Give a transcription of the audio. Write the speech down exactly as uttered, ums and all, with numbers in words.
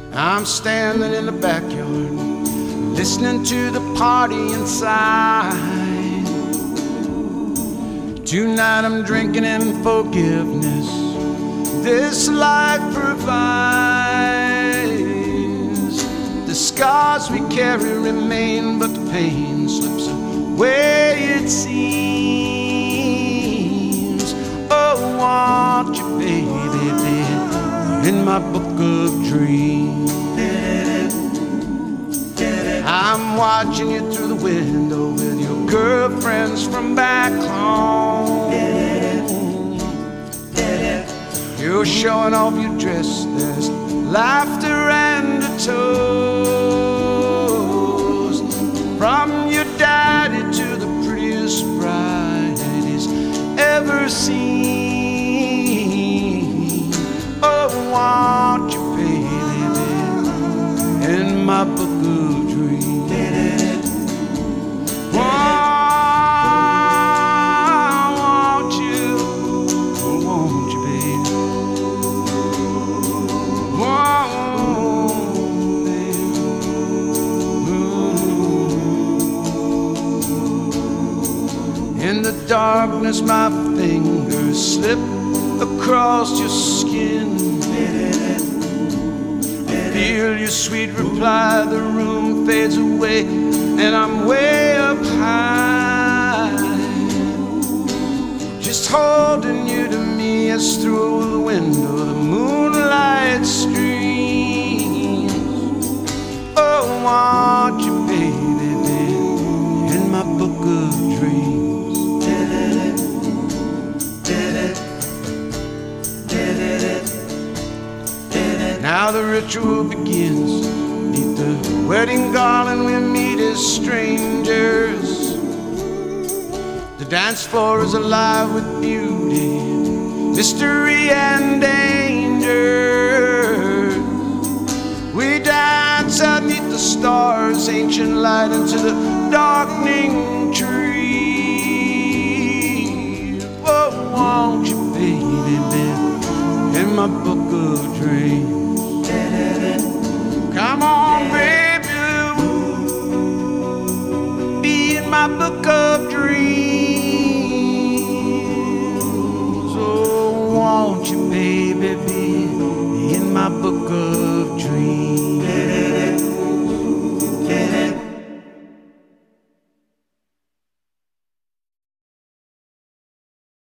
I'm standing in the backyard, listening to the party inside. Tonight I'm drinking in forgiveness this life provides. The scars we carry remain, but the pain slips away, it seems. Oh, won't you, baby, baby, in my book of dreams. I'm watching you through the window with your girlfriends from back home. You're showing off your dress, there's laughter and a toast. From your daddy to the prettiest bride that he's ever seen. Oh, won't you, baby, in my book of dreams. Won't you, won't you, baby? Won't, baby. Ooh. In the darkness, my fingers slip across your skin. Feel your sweet reply, the room fades away, and I'm way up high, just holding you to me as through the window the moonlight streams. Oh, won't you, baby, baby, in my book of dreams. Now the ritual begins. Beneath the wedding garland we meet as strangers. The dance floor is alive with beauty, mystery and danger. We dance out beneath the stars, ancient light into the darkening trees. Oh, won't you, baby, baby, in my book of dreams.